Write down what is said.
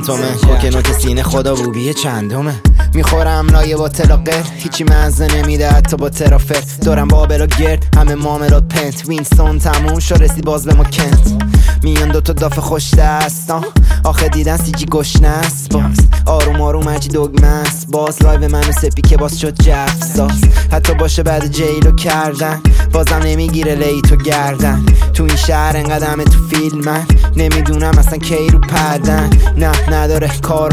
فانتومه کوکنوت سینه خدا بوبیه چندمه میخورم لایه با تلاقر هیچی مزه نمیده حتی با ترافر دورم بابلا گرد همه ماملات پنت وینستون تموم شو رسی باز به ما کنت میان دوتا دافه خوش دستان آخه دیدن سیجی گشنه است باز آروم آروم هرچی دگمه است باز لایو منو سپی که باز شد جف ساز حتی باشه بعد جیلو کردن بازم نمیگیره لیتو گردن تو این شهر انقدر همه تو فیلمن نمیدونم اصلا کی رو پردن نه نداره کار